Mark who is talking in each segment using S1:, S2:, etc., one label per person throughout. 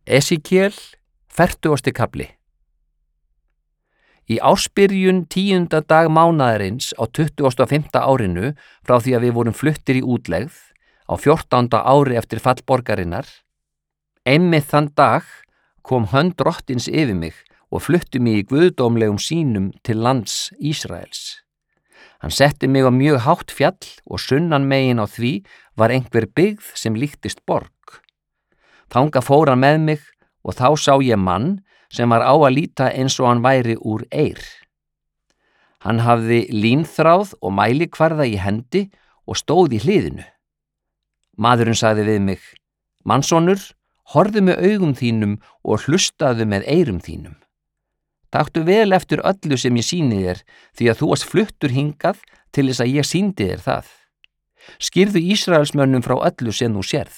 S1: Esekiel, 40. kafli. Í ársbyrjun 10. dag mánaðarins á 25. árinu frá því að við vorum fluttir í útlegð á 14. ári eftir fall borgarinnar, einmitt þann dag kom hönd Drottins yfir mig og flutti mig í guðdómlegum sýnum til lands Ísraels. Hann setti mig á mjög hátt fjall og sunnan megin á því var einhver byggð sem líktist borg. Þangað fór hann með mig og þá sá ég mann sem var á að líta eins og hann væri úr eir. Hann hafði línþráð og mælikvarða í hendi og stóð í hliðinu. Maðurinn sagði við mig: Mannsonur, horfðu með augum þínum og hlustaðu með eyrum þínum. Taktu vel eftir öllu sem ég sýni þér, því að þú varst fluttur hingað til þess að ég sýndi þér það. Skýrðu Ísraelsmönnum frá öllu sem þú sérð.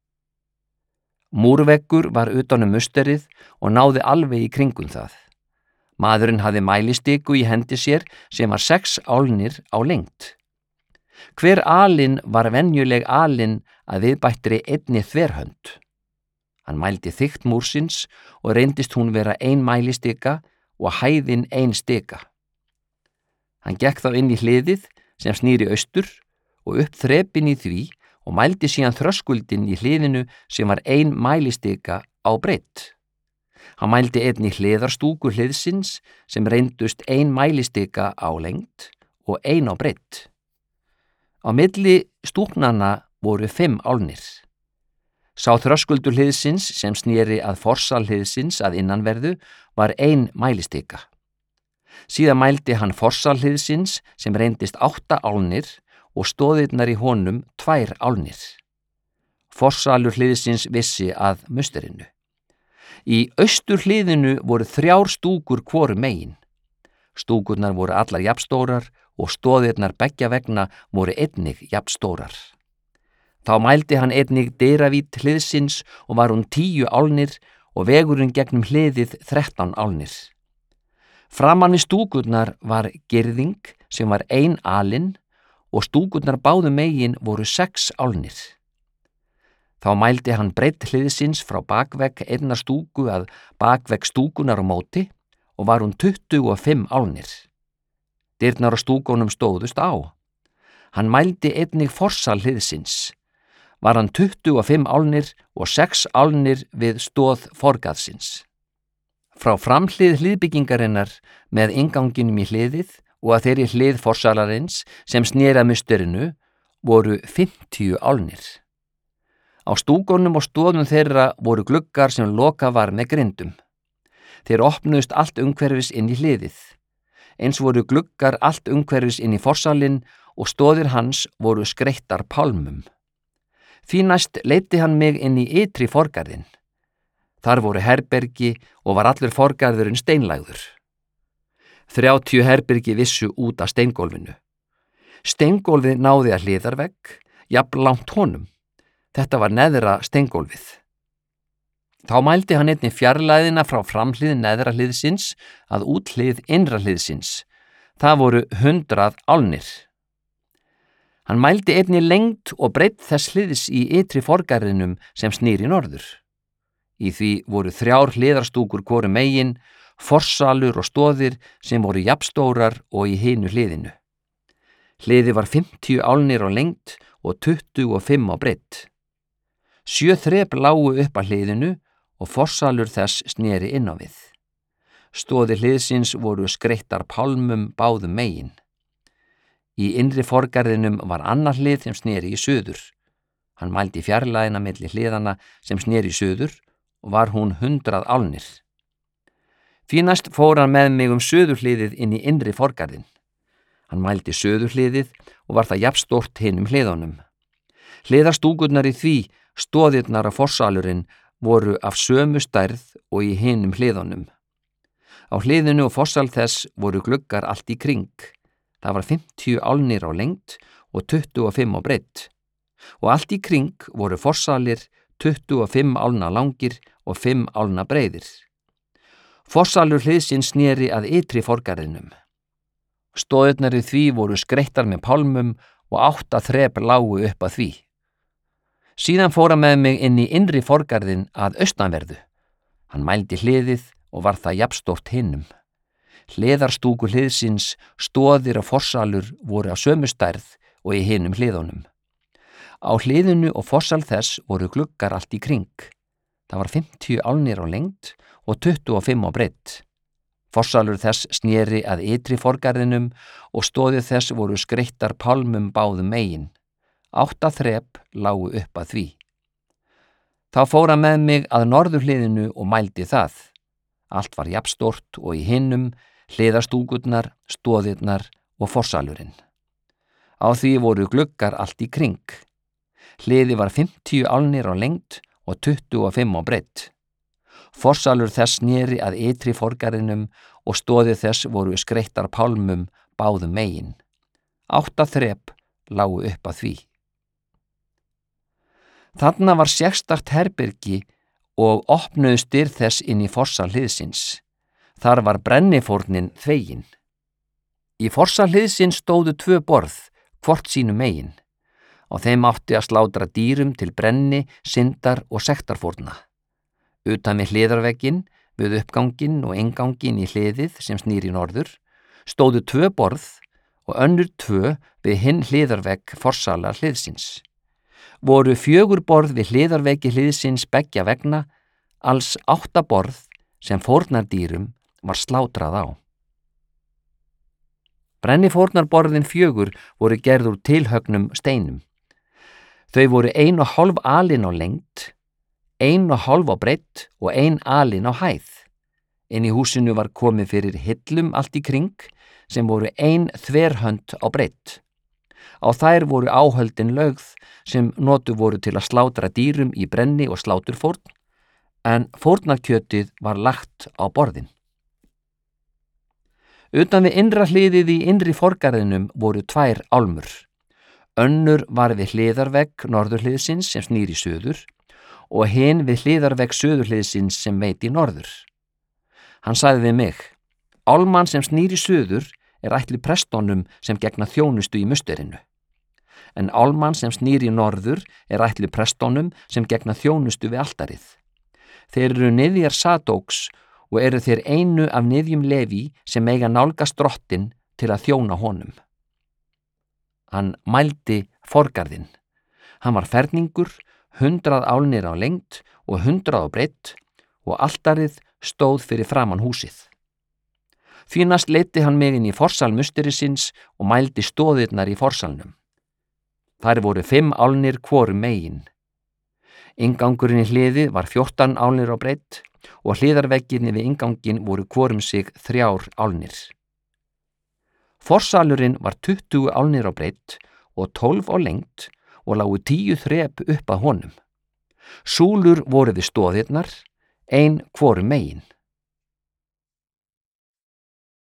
S1: Múrveggur var utan musterið og náði alveg í kringum það. Maðurinn hafði mælistiku í hendi sér sem var 6 álnir á lengd. Hver alin var venjuleg alin að viðbættri einni þverhönd. Hann mældi þykkt múrsins og reyndist hún vera 1 mælistika og hæðin 1 stika. Hann gekk þá inn í hliðið sem snýri austur og upp þrepin í því og mældi síðan þröskuldinn í hliðinu sem var 1 mælistika á breidd. Hann mældi einnig hliðarstúku hliðsins sem reyndust 1 mælistika á lengd og 1 á breidd. Á milli stúknanna voru 5 álnir. Sá þröskuldur hliðsins sem sneri að forsal hliðsins að innanverðu var 1 mælistika. Síðan mældi hann forsal hliðsins sem reyndist 8 álnir og stoðirnar í honum 2 álnir. Forsalur hliðsins vissi að musterinu. Í austur hliðinu voru 3 stúkur hvoru megin. Stúkurnar voru allar jafnstórar og stoðirnar beggja vegna voru einnig jafnstórar. Þá mældi hann einnig dyravít hliðsins og var hún 10 álnir og vegurinn gegnum hliðið 13 álnir. Framan við stúkurnar var girðing sem var 1 alin og stúkurnar báðum megin voru 6 álnir. Þá mældi hann breidd hliðsins frá bakvegg einnar stúku að bakvegg stúkunar á móti og var hún 25 álnir. Dyrnar á stúkunum stóðust á. Hann mældi einnig forsal hliðsins. Var hann 25 álnir og 6 álnir við stoð forgaðsins. Frá framhlið hliðbyggingarinnar með innganginum í hliðið og að þeirri hlið forsalarins sem sneri að musterinu voru 50 álnir. Á stúkunum og stoðum þeirra voru gluggar sem lokað var með grindum. Þeir opnuðust allt umhverfis inn í hliðið. Eins voru gluggar allt umhverfis inn í forsalinn og stoðir hans voru skreyttar pálmum. Því næst leiddi hann mig inn í ytri forgarðinn. Þar voru herbergi og var allur forgarðurinn steinlagður. 30 herbergi vissu út af steingólfinu. Steingólfið náði að hliðarvegg, jafn langt honum. Þetta var neðra steingólfið. Þá mældi hann einnig fjarlægðina frá framhlið neðra hliðsins að úthlið innra hliðsins. Það voru 100 álnir. Hann mældi einnig lengd og breidd þess hliðs í ytri forgarðinum sem snýri norður. Í því voru 3 hliðarstúkur hvoru megin, forsalur og stoðir sem voru jafnstórar og í hinu hliðinu. Hliði var 50 álnir á lengd og 25 á breidd. 7 þrep lágu upp að hliðinu og forsalur þess sneri inn á við. Stoðir hliðsins voru skreyttar pálmum báðum megin. Í innri forgarðinum var annar hlið sem sneri í suður. Hann mældi fjarlægina milli hliðana sem sneri í suður og var hún 100 álnir. Því næst fór hann með mig suðurhliðið inn í innri forgarðin. Hann mældi suðurhliðið og var það jafnstórt hinum hliðunum. Hliðarstúkurnar í því, stoðirnar af forsalurinn, voru af sömu stærð og í hinum hliðunum. Á hliðinu og forsal þess voru gluggar allt í kring. Það var 50 álnir á lengd og 25 á breidd. Og allt í kring voru forsalir 25 álna langir og 5 álna breiðir. Forsalur hliðsins sneri að ytri forgarðinum. Stoðirnar í því voru skreyttar með pálmum og 8 þrep lágu upp að því. Síðan fór hann með mig inn í innri forgarðin að austanverðu Hann mældi hliðið og var það jafnstórt hinum. Hliðarstúku hliðsins, stoðir og forsalur voru á sömu stærð og í hinum hliðunum. Á hliðinu og forsal þess voru gluggar allt í kring. Það var 50 álnir á lengd og 25 á breidd. Forsalur þess sneri að ytri forgarðinum og stoðir þess voru skreyttar pálmum báðum megin. 8 þrep lágu upp að því. Þá fór hann með mig að norðurhliðinu og mældi það. Allt var jafnstórt og í hinum, hliðarstúkurnar, stoðirnar og forsalurinn. Á því voru gluggar allt í kring. Hliði var 50 álnir á lengd og 25 á breidd. Forsalur þess sneri að ytri forgarðinum og stoðir þess voru skreyttar pálmum báðum megin. 8 þrep lágu upp að því. Þarna var sérstakt herbergi og opnuðust dyr þess inn í forsal hliðsins. Þar var brennifórnin þvegin. Í forsal hliðsins stóðu 2 borð, hvort sínu megin. Á þeim átti að slátra dýrum til brenni, syndar og sektarfórna. Utan við hliðarvegginn, við uppganginn og innganginn í hliðið sem snýr í norður, stóðu 2 borð og önnur 2 við hinn hliðarvegg forsalar hliðsins. Voru 4 borð við hliðarveggi hliðsins beggja vegna, alls 8 borð sem fórnardýrum var slátrað á. Brennifórnarborðin 4 voru gerð úr tilhögnum steinum. Þau voru 1,5 alin á lengd, 1,5 á breidd og 1 alin á hæð. Inn í húsinu var komið fyrir hillum allt í kring sem voru 1 þverhönd á breidd. Á þær voru áhöldin lögð sem notuð voru til að slátra dýrum í brenni og sláturfórn, en fórnarkjötið var lagt á borðin. Utan við innra hliðið í innri forgarðinum voru 2 álmur. Önnur var við hliðarvegg norðurhliðsins sem snýr í suður og hin við hliðarvegg suðurhliðsins sem veit í norður. Hann sagði við mig: álman sem snýr í suður er ætluð prestónum sem gegna þjónustu í musterinu. En álman sem snýr í norður er ætluð prestónum sem gegna þjónustu við altarið. Þeir eru niðjar Sadóks og eru þeir einu af niðjum Leví sem eiga nálgast drottinn til að þjóna honum. Hann mældi forgarðinn. Hann var ferningur, 100 álnir á lengd og 100 á breidd og altarið stóð fyrir framan húsið. Því næst leiddi hann mig inn í forsal musterisins og mældi stoðirnar í forsalnum. Þær voru 5 álnir hvorum megin. Inngangurinn í hliðið var 14 álnir á breidd og hliðarvegginni við innganginn voru hvorum sig 3 álnir. Forsalurinn var 20 álnir á breidd og 12 á lengd og lágu 10 þrep upp að honum. Súlur voru við stoðirnar, 1 hvorum megin.